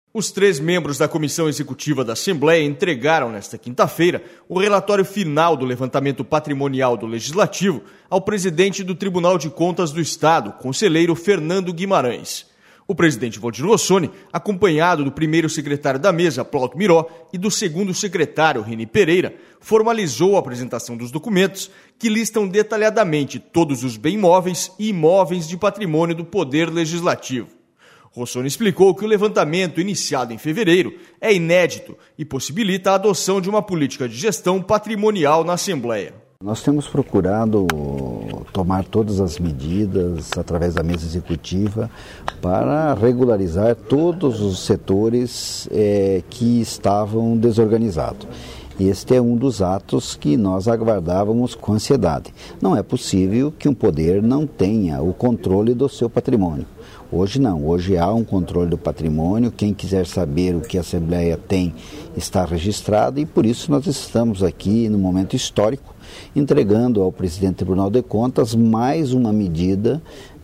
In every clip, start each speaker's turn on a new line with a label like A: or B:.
A: Os 3 membros da Comissão Executiva da Assembleia entregaram nesta quinta-feira o relatório final do levantamento patrimonial do Legislativo ao presidente do Tribunal de Contas do Estado, conselheiro Fernando Guimarães. O presidente Valdir Rossoni, acompanhado do primeiro secretário da mesa, Plauto Miró, e do segundo secretário, Reni Pereira, formalizou a apresentação dos documentos que listam detalhadamente todos os bens móveis e imóveis de patrimônio do Poder Legislativo. Rossoni explicou que o levantamento iniciado em fevereiro é inédito e possibilita a adoção de uma política de gestão patrimonial na Assembleia.
B: Nós temos procurado tomar todas as medidas através da mesa executiva para regularizar todos os setores que estavam desorganizados. Este é um dos atos que nós aguardávamos com ansiedade. Não é possível que um poder não tenha o controle do seu patrimônio. Hoje não, hoje há um controle do patrimônio, quem quiser saber o que a Assembleia tem está registrado e por isso nós estamos aqui no momento histórico entregando ao presidente do Tribunal de Contas mais uma medida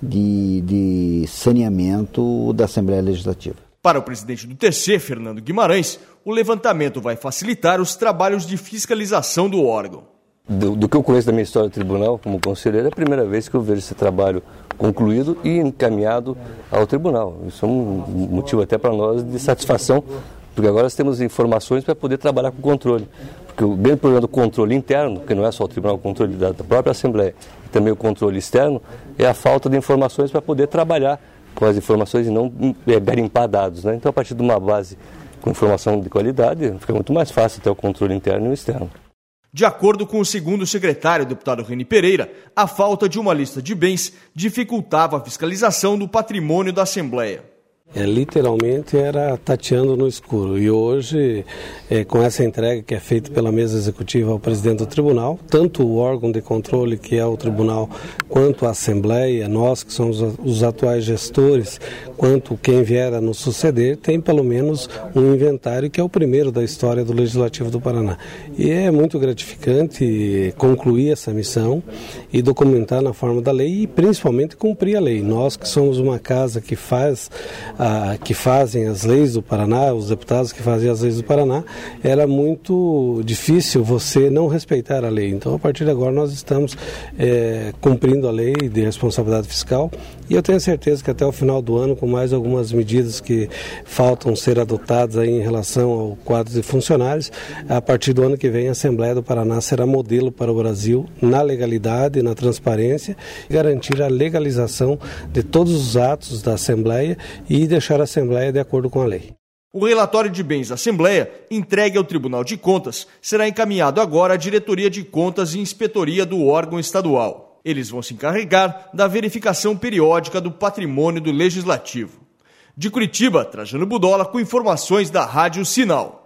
B: de saneamento da Assembleia Legislativa.
A: Para o presidente do TC, Fernando Guimarães, o levantamento vai facilitar os trabalhos de fiscalização do órgão.
C: Do que eu conheço da minha história do tribunal como conselheiro, é a primeira vez que eu vejo esse trabalho concluído e encaminhado ao tribunal. Isso é um motivo até para nós de satisfação, porque agora nós temos informações para poder trabalhar com o controle. Porque o grande problema do controle interno, que não é só o tribunal, o controle da própria Assembleia, e também o controle externo, é a falta de informações para poder trabalhar com as informações e não garimpar dados, né? Então, a partir de uma base com informação de qualidade, fica muito mais fácil ter o controle interno e o externo.
A: De acordo com o segundo secretário, deputado Reni Pereira, a falta de uma lista de bens dificultava a fiscalização do patrimônio da Assembleia.
D: Literalmente era tateando no escuro e hoje, com essa entrega que é feita pela mesa executiva ao presidente do tribunal, tanto o órgão de controle que é o tribunal, quanto a Assembleia, nós que somos os atuais gestores, quanto quem vier a nos suceder, tem pelo menos um inventário que é o primeiro da história do Legislativo do Paraná. E é muito gratificante concluir essa missão e documentar na forma da lei e principalmente cumprir a lei. Nós que somos uma casa que fazem as leis do Paraná, os deputados que fazem as leis do Paraná, era muito difícil você não respeitar a lei. Então, a partir de agora, nós estamos cumprindo a lei de responsabilidade fiscal e eu tenho certeza que até o final do ano, com mais algumas medidas que faltam ser adotadas aí em relação ao quadro de funcionários, a partir do ano que vem, a Assembleia do Paraná será modelo para o Brasil na legalidade, na transparência, garantir a legalização de todos os atos da Assembleia e deixar a Assembleia de acordo com a lei.
A: O relatório de bens da Assembleia, entregue ao Tribunal de Contas, será encaminhado agora à Diretoria de Contas e Inspetoria do órgão estadual. Eles vão se encarregar da verificação periódica do patrimônio do Legislativo. De Curitiba, Trajano Budola com informações da Rádio Sinal.